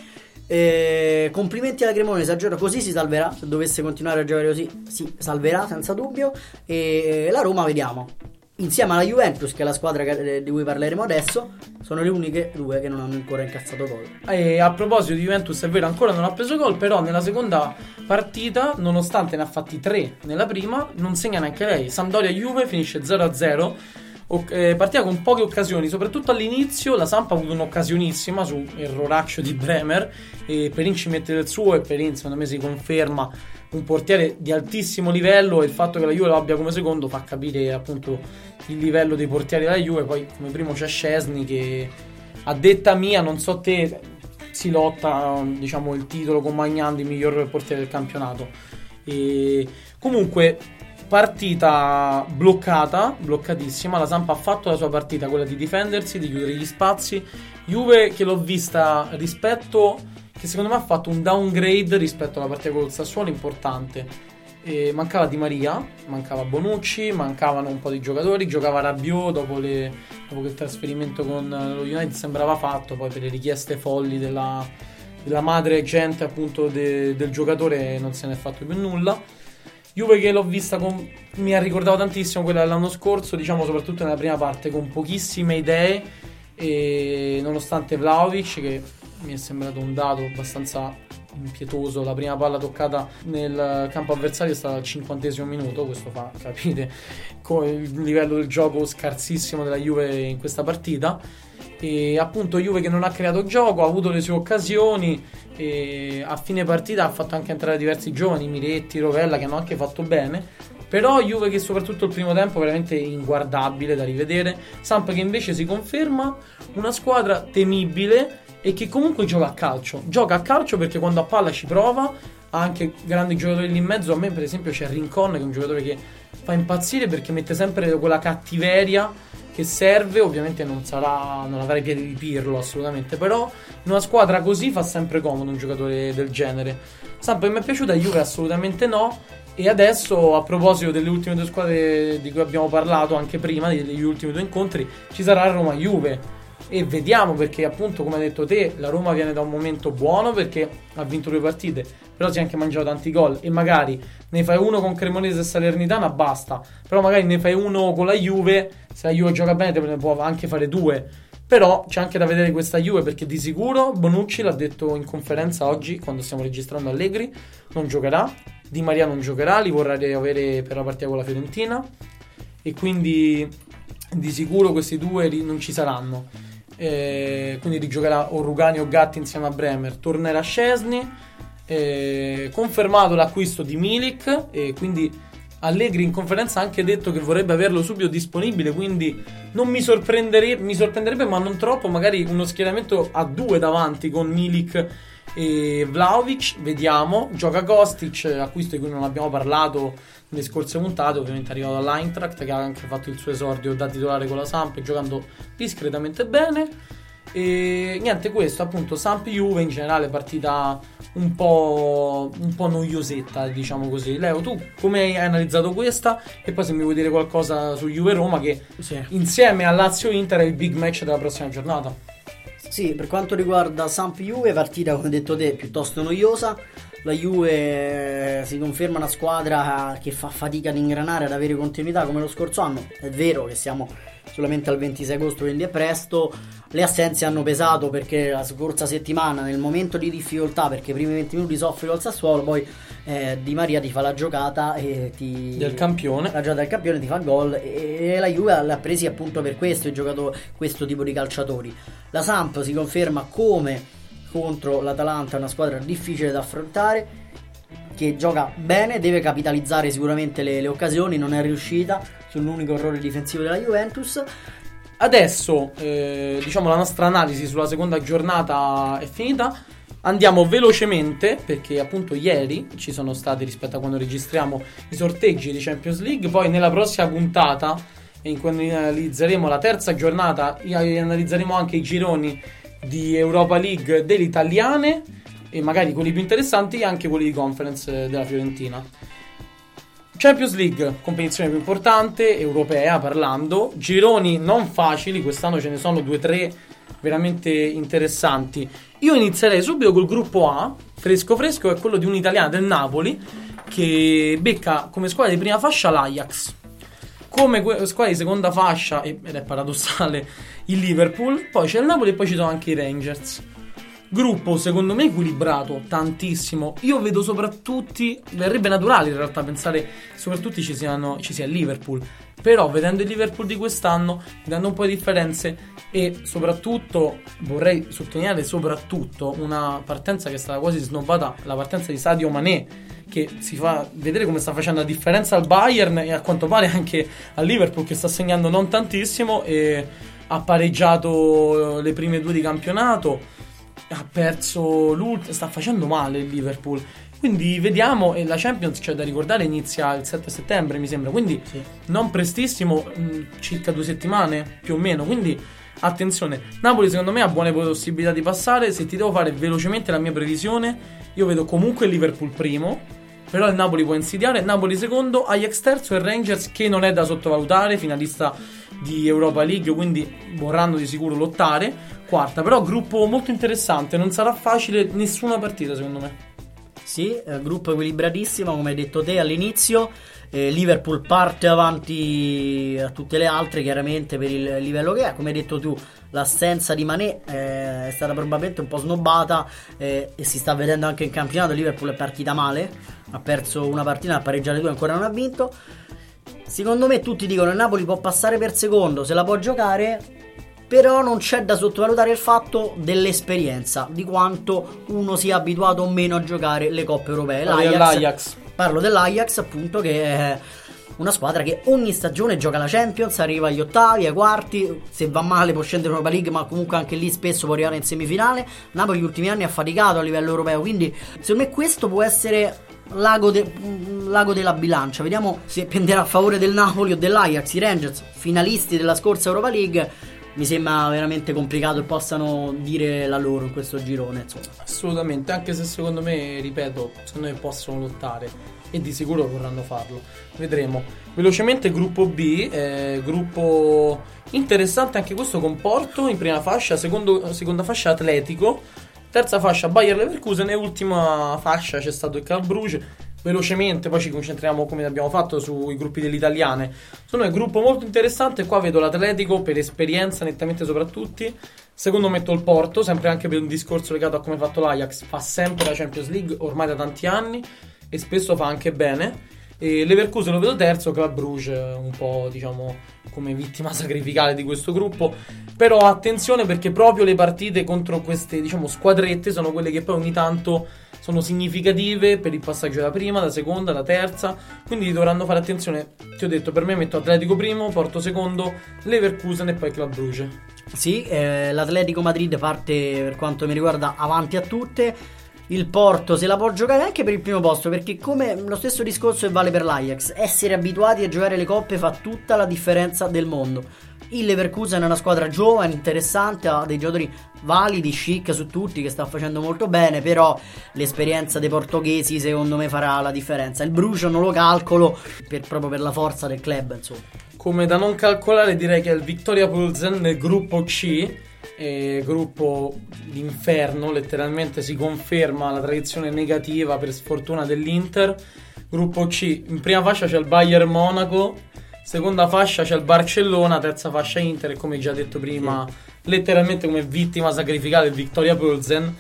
Eh, complimenti alla Cremonese, giuro, così si salverà. Se dovesse continuare a giocare così, si salverà senza dubbio. E la Roma, vediamo, insieme alla Juventus, che è la squadra che, di cui parleremo adesso, sono le uniche due che non hanno ancora incassato gol. E a proposito di Juventus, è vero, ancora non ha preso gol, però nella seconda partita, nonostante ne ha fatti tre nella prima, non segna neanche lei. Sampdoria-Juve finisce zero a zero. O, eh, partita con poche occasioni, soprattutto all'inizio. La Samp ha avuto un'occasionissima su erroraccio di Bremer, e Perin ci mette del suo, e Perin secondo me si conferma un portiere di altissimo livello, e il fatto che la Juve lo abbia come secondo fa capire appunto il livello dei portieri della Juve. Poi come primo c'è Szczesny, che a detta mia, non so te, si lotta, diciamo, il titolo con Maignan di miglior portiere del campionato. E comunque partita bloccata, bloccatissima. La Samp ha fatto la sua partita, quella di difendersi, di chiudere gli spazi. Juve che l'ho vista rispetto, che secondo me ha fatto un downgrade rispetto alla partita con il Sassuolo importante. E mancava Di Maria, mancava Bonucci, mancavano un po' di giocatori, giocava Rabiot dopo, le, dopo che il trasferimento con lo United sembrava fatto, poi per le richieste folli della, della madre gente appunto de, del giocatore non se ne è fatto più nulla. Juve che l'ho vista con, mi ha ricordato tantissimo quella dell'anno scorso, diciamo soprattutto nella prima parte, con pochissime idee, e nonostante Vlahovic, che mi è sembrato un dato abbastanza impietoso, la prima palla toccata nel campo avversario è stata al cinquantesimo minuto. Questo fa capire il livello del gioco scarsissimo della Juve in questa partita. E appunto Juve che non ha creato gioco, ha avuto le sue occasioni, e a fine partita ha fatto anche entrare diversi giovani, Miretti, Rovella, che hanno anche fatto bene. Però Juve che soprattutto il primo tempo veramente inguardabile da rivedere. Samp che invece si conferma una squadra temibile e che comunque gioca a calcio. Gioca a calcio perché quando a palla ci prova, ha anche grandi giocatori lì in mezzo. A me per esempio c'è Rincon, che è un giocatore che fa impazzire perché mette sempre quella cattiveria che serve. Ovviamente non sarà, non avrà i piedi di Pirlo assolutamente, però in una squadra così fa sempre comodo un giocatore del genere. Samp mi è piaciuta, Juve assolutamente no. E adesso, a proposito delle ultime due squadre di cui abbiamo parlato anche prima, degli ultimi due incontri, ci sarà Roma-Juve. e vediamo, perché appunto come hai detto te la Roma viene da un momento buono perché ha vinto due partite, però si è anche mangiato tanti gol e magari ne fai uno con Cremonese e Salernitana basta, però magari ne fai uno con la Juve, se la Juve gioca bene te ne può anche fare due. Però c'è anche da vedere questa Juve, perché di sicuro Bonucci l'ha detto in conferenza oggi quando stiamo registrando, Allegri non giocherà, Di Maria non giocherà, li vorrà avere per la partita con la Fiorentina e quindi di sicuro questi due non ci saranno. Eh, quindi rigiocherà o Rugani o Gatti insieme a Bremer, tornerà Szczesny, eh, confermato l'acquisto di Milik e quindi Allegri in conferenza ha anche detto che vorrebbe averlo subito disponibile, quindi non mi sorprenderebbe, mi sorprenderebbe ma non troppo, magari uno schieramento a due davanti con Milik e Vlahovic, vediamo. Gioca Kostic, acquisto di cui non abbiamo parlato nelle scorse puntate, ovviamente è arrivato dall'Eintracht che ha anche fatto il suo esordio da titolare con la Samp, giocando discretamente bene. E niente, questo appunto Samp-Juve in generale partita un po' un po' noiosetta, diciamo così. Leo, tu come hai analizzato questa? E poi se mi vuoi dire qualcosa su Juve-Roma, che sì, insieme a Lazio-Inter è il big match della prossima giornata. Sì, per quanto riguarda Samp-Juve, partita come hai detto te piuttosto noiosa. La Juve si conferma una squadra che fa fatica ad ingranare, ad avere continuità come lo scorso anno. È vero che siamo solamente al ventisei agosto, quindi è presto. Le assenze hanno pesato perché la scorsa settimana, nel momento di difficoltà, perché i primi venti minuti soffri col Sassuolo, poi eh, Di Maria ti fa la giocata e ti del campione, la giocata del campione, ti fa gol, e, e la Juve l'ha presi appunto per questo e giocato questo tipo di calciatori. La Samp si conferma come contro l'Atalanta una squadra difficile da affrontare, che gioca bene, deve capitalizzare sicuramente le, le occasioni, non è riuscita sull'unico errore difensivo della Juventus. Adesso eh, diciamo la nostra analisi sulla seconda giornata è finita. Andiamo velocemente perché appunto ieri ci sono stati, rispetto a quando registriamo, i sorteggi di Champions League. Poi nella prossima puntata, in cui analizzeremo la terza giornata, analizzeremo anche i gironi di Europa League delle italiane e magari quelli più interessanti e anche quelli di Conference della Fiorentina. Champions League, competizione più importante, europea parlando, gironi non facili, quest'anno ce ne sono due o tre veramente interessanti. Io inizierei subito col gruppo A, fresco fresco, è quello di un'italiana del Napoli che becca come squadra di prima fascia l'Ajax, come squadra di seconda fascia, ed è paradossale, il Liverpool, poi c'è il Napoli e poi ci sono anche i Rangers. Gruppo secondo me equilibrato tantissimo. Io vedo soprattutto, verrebbe naturale in realtà pensare soprattutto ci siano ci sia il Liverpool, però vedendo il Liverpool di quest'anno, vedendo un po' di differenze e soprattutto vorrei sottolineare soprattutto una partenza che è stata quasi snobbata, la partenza di Sadio Mané, che si fa vedere come sta facendo la differenza al Bayern e a quanto pare anche al Liverpool, che sta segnando non tantissimo e ha pareggiato le prime due di campionato, ha perso l'ultimo, sta facendo male il Liverpool. Quindi vediamo, e la Champions, c'è da ricordare, inizia il sette settembre mi sembra, quindi sì, non prestissimo, mh, circa due settimane più o meno, quindi attenzione. Napoli secondo me ha buone possibilità di passare. Se ti devo fare velocemente la mia previsione, io vedo comunque il Liverpool primo, però il Napoli può insidiare, Napoli secondo, Ajax terzo e Rangers, che non è da sottovalutare, finalista di Europa League, quindi vorranno di sicuro lottare, quarta. Però gruppo molto interessante, non sarà facile nessuna partita secondo me. Sì, eh, gruppo equilibratissimo come hai detto te all'inizio. eh, Liverpool parte avanti a tutte le altre chiaramente per il livello che è. Come hai detto tu, l'assenza di Mané eh, è stata probabilmente un po' snobbata eh, e si sta vedendo anche in campionato. Liverpool è partita male, ha perso una partita, ha pareggiato due, ancora non ha vinto. Secondo me tutti dicono il Napoli può passare per secondo, se la può giocare, però non c'è da sottovalutare il fatto dell'esperienza, di quanto uno sia abituato o meno a giocare le coppe europee. L'Ajax, l'Ajax. Parlo dell'Ajax appunto, che è una squadra che ogni stagione gioca la Champions, arriva agli ottavi, ai quarti, se va male può scendere in Europa League, ma comunque anche lì spesso può arrivare in semifinale. Napoli gli ultimi anni ha faticato a livello europeo, quindi secondo me questo può essere l'ago, de- l'ago della bilancia. Vediamo se penderà a favore del Napoli o dell'Ajax. I Rangers, finalisti della scorsa Europa League, mi sembra veramente complicato che possano dire la loro in questo girone, insomma. Assolutamente, anche se secondo me, ripeto, secondo me possono lottare. e di sicuro vorranno farlo. Vedremo. Velocemente gruppo B, eh, gruppo interessante anche questo con Porto in prima fascia, secondo, seconda fascia Atletico, terza fascia Bayer Leverkusen e ultima fascia c'è stato il Club Brugge. Velocemente poi ci concentriamo, come abbiamo fatto, sui gruppi delle italiane. Sono un gruppo molto interessante. Qua vedo l'Atletico per esperienza nettamente sopra tutti. Secondo metto il Porto, sempre anche per un discorso legato a come ha fatto l'Ajax, fa sempre la Champions League ormai da tanti anni e spesso fa anche bene. E Leverkusen lo vedo terzo, Club Brugge un po', diciamo, come vittima sacrificale di questo gruppo. Però attenzione, perché proprio le partite contro queste, diciamo, squadrette sono quelle che poi ogni tanto sono significative per il passaggio da prima, da seconda, da terza, quindi dovranno fare attenzione. Ti ho detto, per me metto Atletico primo, Porto secondo, Leverkusen e poi Club Brugge. Sì, eh, l'Atletico Madrid parte, per quanto mi riguarda, avanti a tutte. Il Porto se la può giocare anche per il primo posto, perché come lo stesso discorso che vale per l'Ajax, essere abituati a giocare le coppe fa tutta la differenza del mondo. Il Leverkusen è una squadra giovane, interessante, ha dei giocatori validi, chic su tutti, che sta facendo molto bene, però l'esperienza dei portoghesi secondo me farà la differenza. Il Bruges non lo calcolo per, proprio per la forza del club, insomma. Come da non calcolare direi che è il Victoria Pilsen nel gruppo C, e gruppo d'inferno, letteralmente si conferma la tradizione negativa per sfortuna dell'Inter. Gruppo C, in prima fascia c'è il Bayern Monaco, seconda fascia c'è il Barcellona, terza fascia Inter e, come già detto prima, sì, letteralmente come vittima sacrificale il Victoria Pilsen.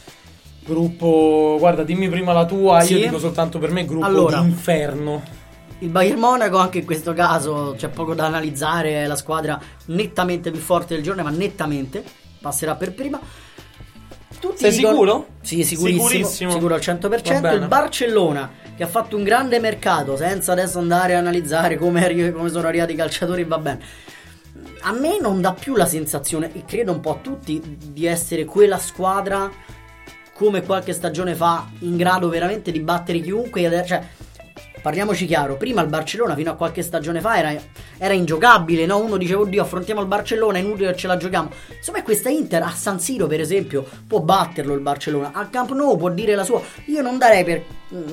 Gruppo, guarda, dimmi prima la tua, sì, io dico soltanto per me gruppo allora, d'inferno. Il Bayern Monaco anche in questo caso c'è poco da analizzare, è la squadra nettamente più forte del girone, ma nettamente passerà per prima. Tutti Sei dicono... sicuro? Sì, sicurissimo, sicurissimo, sicuro al cento per cento. Il Barcellona, che ha fatto un grande mercato, senza adesso andare a analizzare come, come sono arrivati i calciatori, va bene. A me non dà più la sensazione, e credo un po' a tutti, di essere quella squadra come qualche stagione fa, in grado veramente di battere chiunque. Cioè, parliamoci chiaro, prima il Barcellona fino a qualche stagione fa era, era ingiocabile, no? Uno diceva, oddio, affrontiamo il Barcellona, è inutile che ce la giochiamo. Insomma, questa Inter a San Siro, per esempio, può batterlo il Barcellona, al Camp Nou può dire la sua. Io non darei per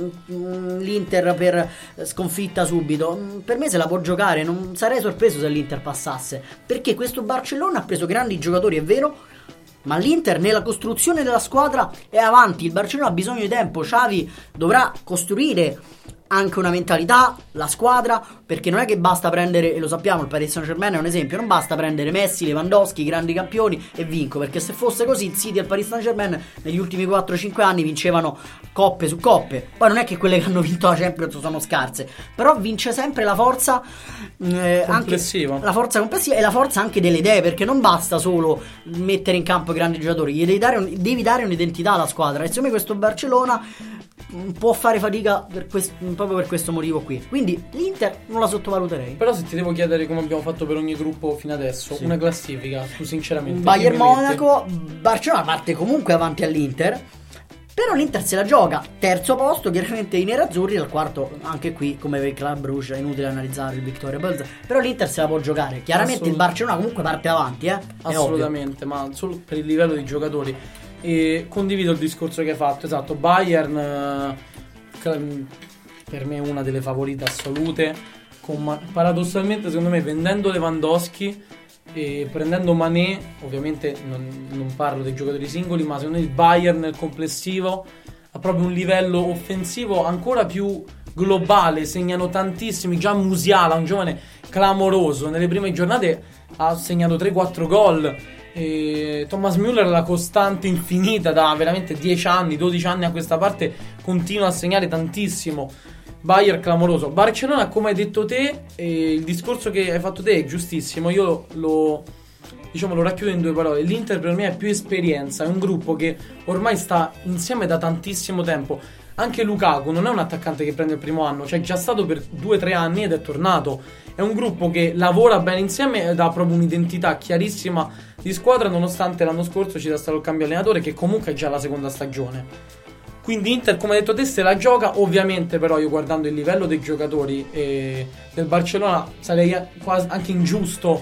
mm, l'Inter per sconfitta subito. Per me se la può giocare, non sarei sorpreso se l'Inter passasse, perché questo Barcellona ha preso grandi giocatori, è vero, ma l'Inter nella costruzione della squadra è avanti. Il Barcellona ha bisogno di tempo, Xavi dovrà costruire anche una mentalità, la squadra, perché non è che basta prendere, e lo sappiamo, il Paris Saint-Germain è un esempio, non basta prendere Messi, Lewandowski, i grandi campioni e vinco, perché se fosse così il City e il Paris Saint-Germain negli ultimi quattro cinque anni vincevano coppe su coppe. Poi non è che quelle che hanno vinto la Champions sono scarse, però vince sempre la forza eh, complessiva, anche la forza complessiva e la forza anche delle idee, perché non basta solo mettere in campo grandi giocatori, gli devi dare, un, devi dare un'identità alla squadra, e secondo me questo Barcellona può fare fatica per questo, proprio per questo motivo qui. Quindi l'Inter non la sottovaluterei. Però se ti devo chiedere, come abbiamo fatto per ogni gruppo fino adesso, sì, una classifica, tu sinceramente Bayern Monaco, Barcellona parte comunque avanti all'Inter, però l'Inter se la gioca, terzo posto chiaramente i nerazzurri, al quarto anche qui come per il Club Brugge è inutile analizzare il Victoria Pilsen, però l'Inter se la può giocare. Chiaramente Assolut- il Barcellona comunque parte avanti, eh? Assolutamente, ma solo per il livello dei giocatori. E condivido il discorso che hai fatto, esatto. Bayern per me è una delle favorite assolute, con, paradossalmente secondo me, vendendo Lewandowski e prendendo Mané, ovviamente non, non parlo dei giocatori singoli, ma secondo me il Bayern nel complessivo ha proprio un livello offensivo ancora più globale, segnano tantissimi. Già Musiala, un giovane clamoroso, nelle prime giornate ha segnato tre quattro gol. E Thomas Müller, la costante infinita da veramente dieci anni, dodici anni a questa parte, continua a segnare tantissimo. Bayern clamoroso. Barcellona, come hai detto te, e il discorso che hai fatto te è giustissimo. Io lo, diciamo, lo racchiudo in due parole. L'Inter per me è più esperienza, è un gruppo che ormai sta insieme da tantissimo tempo. Anche Lukaku non è un attaccante che prende il primo anno, cioè è già stato per due tre anni ed è tornato. È un gruppo che lavora bene insieme ed ha proprio un'identità chiarissima di squadra, nonostante l'anno scorso ci sia stato il cambio allenatore, che comunque è già la seconda stagione. Quindi Inter, come hai detto te, se la gioca. Ovviamente però io, guardando il livello dei giocatori e del Barcellona, sarei quasi anche ingiusto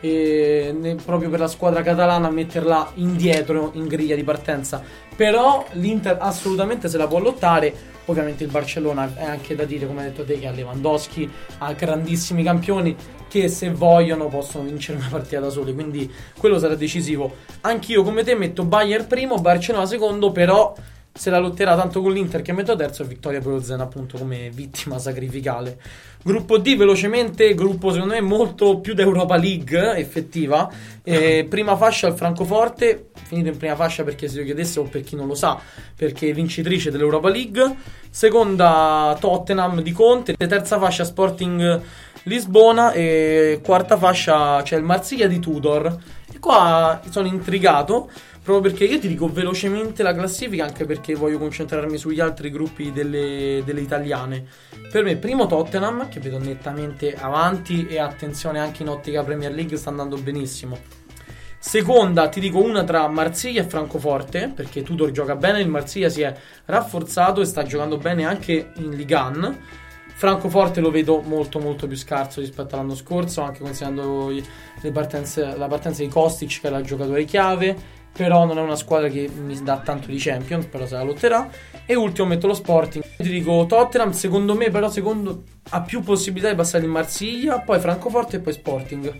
e ne, proprio per la squadra catalana metterla indietro in griglia di partenza. Però l'Inter assolutamente se la può lottare. Ovviamente il Barcellona è anche da dire, come hai detto te, che ha Lewandowski, ha grandissimi campioni che se vogliono possono vincere una partita da soli, quindi quello sarà decisivo. Anch'io come te metto Bayern primo, Barcellona secondo, però se la lotterà tanto con l'Inter che metto terzo e vittoria per lo Zen appunto come vittima sacrificale. Gruppo D velocemente, gruppo secondo me molto più d'Europa League effettiva. Eh, prima fascia il Francoforte, finito in prima fascia perché se lo chiedesse o per chi non lo sa, perché è vincitrice dell'Europa League. Seconda Tottenham di Conte, terza fascia Sporting Lisbona e quarta fascia c'è il Marsiglia di Tudor. E qua sono intrigato proprio perché io ti dico velocemente la classifica, anche perché voglio concentrarmi sugli altri gruppi delle, delle italiane. Per me primo Tottenham, che vedo nettamente avanti e attenzione anche in ottica Premier League sta andando benissimo. Seconda ti dico una tra Marsiglia e Francoforte, perché Tudor gioca bene, il Marsiglia si è rafforzato e sta giocando bene anche in Ligue uno. Francoforte lo vedo molto molto più scarso rispetto all'anno scorso, anche considerando le partenze, la partenza di Kostic che era il giocatore chiave, però non è una squadra che mi dà tanto di Champions, però se la lotterà. E ultimo metto lo Sporting, ti dico Tottenham secondo me, però secondo ha più possibilità di passare in Marsiglia, poi Francoforte e poi Sporting.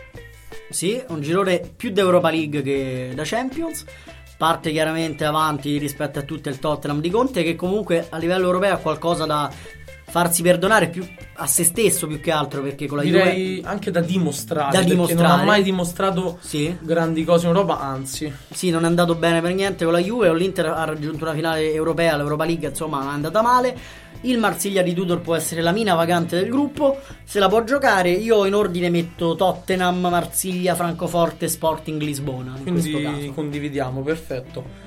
Sì, un girone più d'Europa League che da Champions. Parte chiaramente avanti rispetto a tutto il Tottenham di Conte, che comunque a livello europeo ha qualcosa da farsi perdonare più a se stesso più che altro, perché con la direi Juve anche da dimostrare, da perché dimostrare. non ha mai dimostrato sì. grandi cose in Europa, anzi sì, non è andato bene per niente con la Juve. Con l'Inter ha raggiunto una finale europea, l'Europa League insomma non è andata male. Il Marsiglia di Tudor può essere la mina vagante del gruppo, se la può giocare. Io in ordine metto Tottenham, Marsiglia, Francoforte, Sporting Lisbona in quindi condividiamo, perfetto.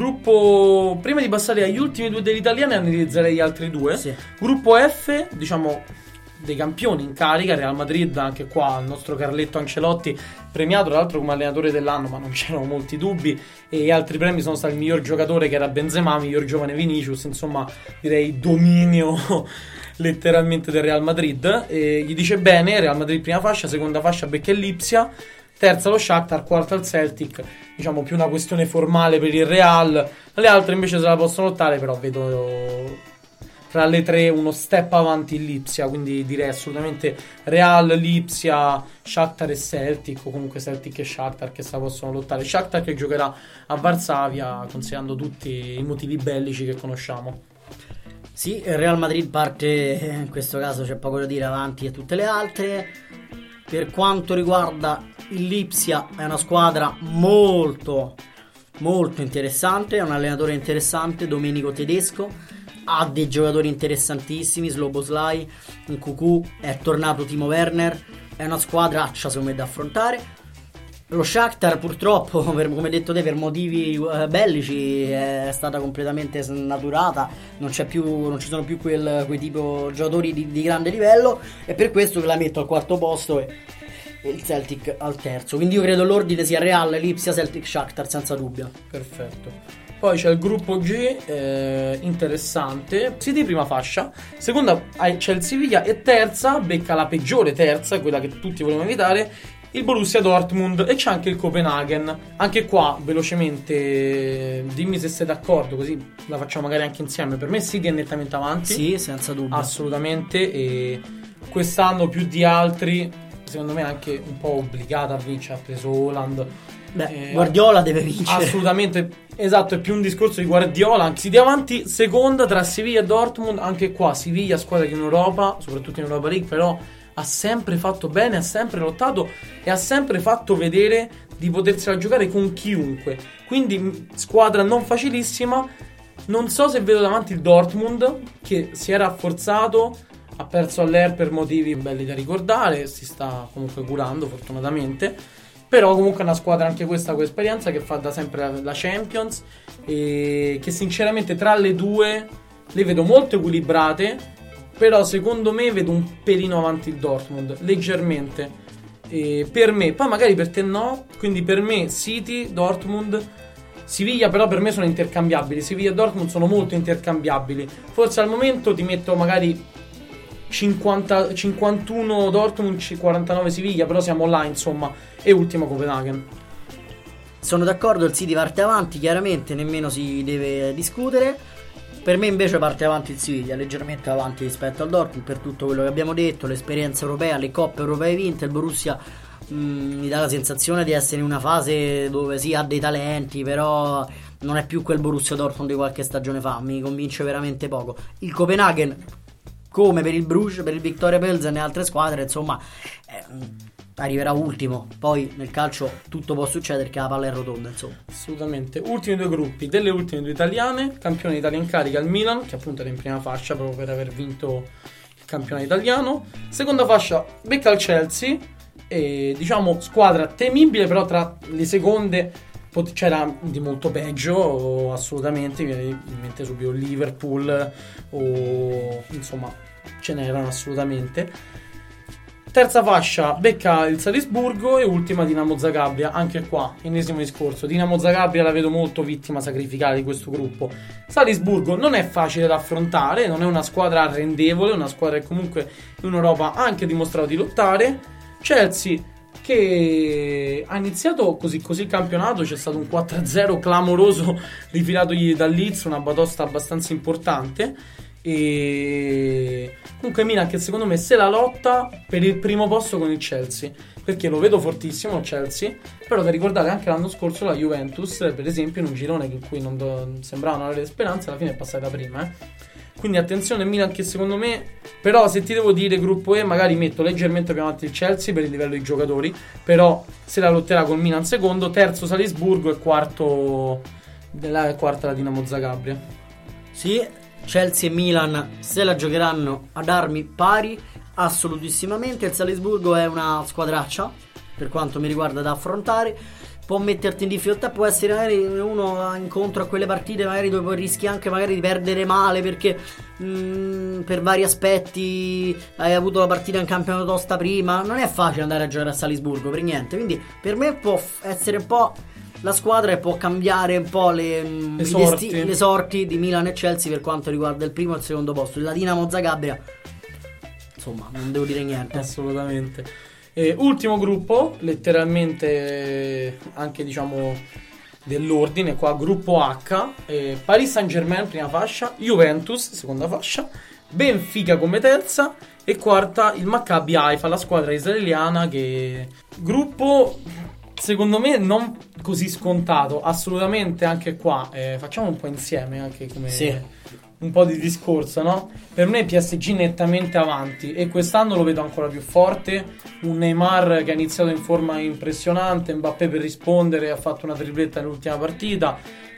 Gruppo, prima di passare agli ultimi due degli italiani analizzerei gli altri due. Sì. Gruppo F, diciamo dei campioni in carica, Real Madrid, anche qua il nostro Carletto Ancelotti premiato tra l'altro come allenatore dell'anno, ma non c'erano molti dubbi, e gli altri premi sono stati il miglior giocatore che era Benzema, miglior giovane Vinicius, insomma direi dominio letteralmente del Real Madrid. E gli dice bene, Real Madrid prima fascia, seconda fascia Becca e Lipsia, terza lo Shakhtar, quarta il Celtic, diciamo più una questione formale per il Real. Le altre invece se la possono lottare, però vedo tra le tre uno step avanti il Lipsia, quindi direi assolutamente Real, Lipsia, Shakhtar e Celtic, o comunque Celtic e Shakhtar che se la possono lottare. Shakhtar che giocherà a Varsavia, considerando tutti i motivi bellici che conosciamo. Sì, il Real Madrid parte, in questo caso c'è poco da dire, avanti a tutte le altre. Per quanto riguarda il Lipsia, è una squadra molto molto interessante, è un allenatore interessante, Domenico Tedesco, ha dei giocatori interessantissimi, Szoboszlai, Nkunku, è tornato Timo Werner, è una squadraccia secondo me da affrontare. Lo Shakhtar purtroppo, per, come detto te, per motivi eh, bellici è stata completamente snaturata, non c'è più, non ci sono più quel, quei tipo giocatori di, di grande livello, e per questo che la metto al quarto posto e, e il Celtic al terzo. Quindi io credo l'ordine sia Real, Lipsia, Celtic, Shakhtar senza dubbio. Perfetto. Poi c'è il gruppo G, eh, interessante, City prima fascia, seconda c'è il Siviglia e terza, becca la peggiore terza, quella che tutti volevano evitare, il Borussia Dortmund, e c'è anche il Copenaghen. Anche qua velocemente dimmi se sei d'accordo, così la facciamo magari anche insieme. Per me City è nettamente avanti, sì, senza dubbio, assolutamente, e quest'anno più di altri secondo me anche un po' obbligata a vincere, ha preso Haaland. Beh, eh, Guardiola deve vincere. Assolutamente, esatto, è più un discorso di Guardiola. Anche si dia avanti seconda tra Siviglia e Dortmund. Anche qua Siviglia, squadra che in Europa, soprattutto in Europa League, però ha sempre fatto bene, ha sempre lottato e ha sempre fatto vedere di potersela giocare con chiunque. Quindi squadra non facilissima. Non so se vedo davanti il Dortmund, che si è rafforzato, ha perso all'Air per motivi belli da ricordare, si sta comunque curando fortunatamente. Però comunque è una squadra anche questa con esperienza, che fa da sempre la, la Champions, e che sinceramente tra le due le vedo molto equilibrate, però secondo me vedo un pelino avanti il Dortmund, leggermente, e per me, poi magari per te no, quindi per me City, Dortmund, Siviglia però per me sono intercambiabili, Siviglia e Dortmund sono molto intercambiabili. Forse al momento ti metto magari cinquanta, cinquantuno Dortmund, quarantanove Siviglia, però siamo là insomma, e ultimo Copenaghen. Sono d'accordo, il City parte avanti, chiaramente nemmeno si deve discutere. Per me invece parte avanti il Siviglia, leggermente avanti rispetto al Dortmund, per tutto quello che abbiamo detto, l'esperienza europea, le coppe europee vinte. Il Borussia mh, mi dà la sensazione di essere in una fase dove sì, ha dei talenti, però non è più quel Borussia Dortmund di qualche stagione fa, mi convince veramente poco. Il Copenaghen, come per il Bruges, per il Viktoria Pilsen e altre squadre, insomma, eh, arriverà ultimo. Poi nel calcio tutto può succedere, che la palla è rotonda, insomma. Assolutamente. Ultimi due gruppi, delle ultime due italiane. Campione d'Italia in carica il Milan, che appunto era in prima fascia proprio per aver vinto il campionato italiano. Seconda fascia becca il Chelsea, e diciamo squadra temibile, però tra le seconde pot- c'era di molto peggio, assolutamente. Mi viene in mente subito il Liverpool, o insomma ce n'erano assolutamente. Terza fascia becca il Salisburgo, e ultima Dinamo Zagabria. Anche qua ennesimo discorso, Dinamo Zagabria la vedo molto vittima sacrificale di questo gruppo. Salisburgo non è facile da affrontare, non è una squadra arrendevole, una squadra che comunque in Europa ha anche dimostrato di lottare. Chelsea, che ha iniziato così così il campionato, c'è stato un quattro a zero clamoroso rifilatogli dal Leeds, una batosta abbastanza importante. E comunque Milan, che secondo me se la lotta per il primo posto con il Chelsea, perché lo vedo fortissimo il Chelsea. Però da ricordare anche l'anno scorso la Juventus, per esempio, in un girone in cui non do, sembravano avere speranze, alla fine è passata prima, eh. Quindi attenzione Milan, che secondo me, però se ti devo dire gruppo E, magari metto leggermente più avanti il Chelsea per il livello di giocatori, però se la lotterà col Milan secondo, terzo Salisburgo e quarto della quarta la Dinamo Zagabria. Sì, Chelsea e Milan se la giocheranno ad armi pari, assolutissimamente. Il Salisburgo è una squadraccia, per quanto mi riguarda, da affrontare. Può metterti in difficoltà, può essere magari uno incontro a quelle partite magari dove poi rischi anche magari di perdere male, perché mh, per vari aspetti hai avuto la partita in campionato tosta prima. Non è facile andare a giocare a Salisburgo per niente, quindi per me può essere un po' la squadra e può cambiare un po' le, le, i sorti. Desti- le sorti di Milan e Chelsea per quanto riguarda il primo e il secondo posto. La Dinamo Zagabria, insomma, non devo dire niente. Assolutamente. E ultimo gruppo, letteralmente anche diciamo dell'ordine qua, gruppo H, eh, Paris Saint-Germain prima fascia, Juventus seconda fascia, Benfica come terza, e quarta il Maccabi Haifa, la squadra israeliana. Che gruppo secondo me non così scontato, assolutamente. Anche qua eh, facciamo un po' insieme anche come Sì. un po' di discorso, no? Per me P S G nettamente avanti, e quest'anno lo vedo ancora più forte. Un Neymar che ha iniziato in forma impressionante, Mbappé per rispondere, ha fatto una tripletta nell'ultima partita,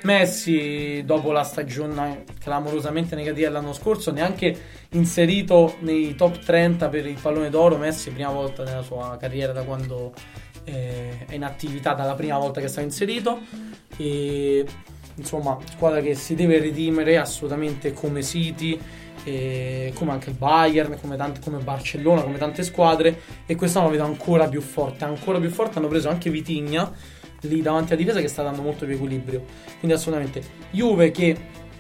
Messi dopo la stagione clamorosamente negativa dell'anno scorso, neanche inserito nei top trenta per il pallone d'oro. Messi prima volta nella sua carriera da quando eh, è in attività, dalla prima volta che è stato inserito. E insomma, squadra che si deve redimere assolutamente, come City, e come anche il Bayern, come, tante, come Barcellona, come tante squadre. E quest'anno lo vedo ancora più forte, ancora più forte. Hanno preso anche Vitinha lì davanti a difesa, che sta dando molto più equilibrio. Quindi assolutamente Juve che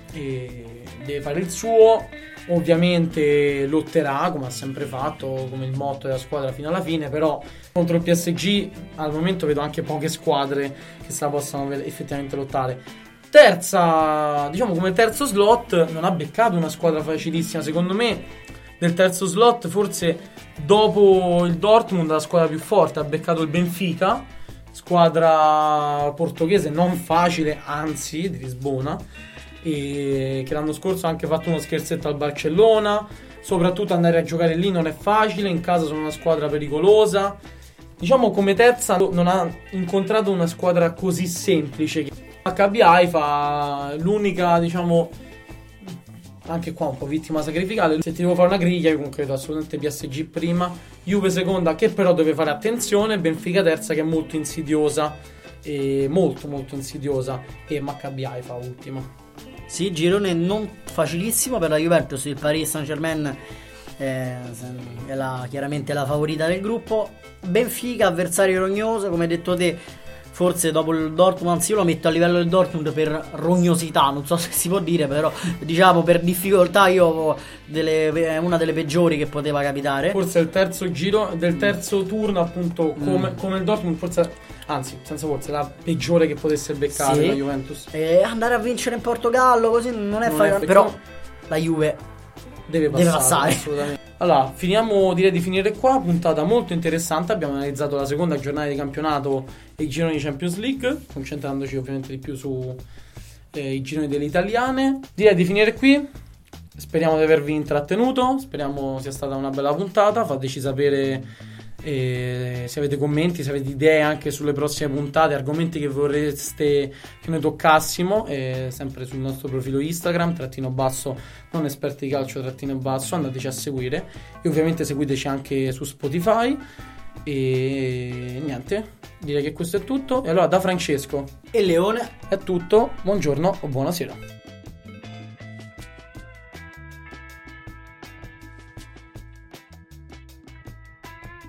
eh, deve fare il suo, ovviamente lotterà come ha sempre fatto, come il motto della squadra fino alla fine. Però contro il P S G al momento vedo anche poche squadre che se la possano effettivamente lottare. Terza, diciamo come terzo slot, non ha beccato una squadra facilissima. Secondo me nel terzo slot, forse dopo il Dortmund, la squadra più forte ha beccato il Benfica, squadra portoghese non facile, anzi di Lisbona, e che l'anno scorso ha anche fatto uno scherzetto al Barcellona. Soprattutto andare a giocare lì non è facile, in casa sono una squadra pericolosa. Diciamo come terza non ha incontrato una squadra così semplice. Maccabi Haifa, l'unica, diciamo, anche qua un po' vittima sacrificale. Se ti devo fare una griglia, io comunque vedo assolutamente P S G prima, Juve seconda, che però deve fare attenzione, Benfica terza, che è molto insidiosa, e molto molto insidiosa, e Maccabi Haifa ultima. Sì, girone non facilissimo per la Juventus. Il Paris Saint-Germain eh, è la, chiaramente la favorita del gruppo. Benfica, avversario rognoso, come hai detto te. forse dopo il Dortmund, anzi io lo metto a livello del Dortmund per rognosità, non so se si può dire, però diciamo per difficoltà io delle, è una delle peggiori che poteva capitare. Forse il terzo giro del terzo turno, appunto, come, mm. come il Dortmund, forse, anzi senza forse, la peggiore che potesse beccare, sì, la Juventus. E andare a vincere in Portogallo così non è facile, però la Juve deve passare, deve passare. Assolutamente. Allora, finiamo, direi di finire qua. Puntata molto interessante. Abbiamo analizzato la seconda giornata di campionato e i gironi di Champions League, concentrandoci ovviamente di più su eh, i gironi delle italiane. Direi di finire qui. Speriamo di avervi intrattenuto. Speriamo sia stata una bella puntata. Fateci sapere eh, se avete commenti, se avete idee anche sulle prossime puntate, argomenti che vorreste che noi toccassimo, eh, sempre sul nostro profilo Instagram trattino basso non esperti di calcio trattino basso, andateci a seguire e ovviamente seguiteci anche su Spotify. E niente, direi che questo è tutto. E allora da Francesco e Leone è tutto, buongiorno o buonasera.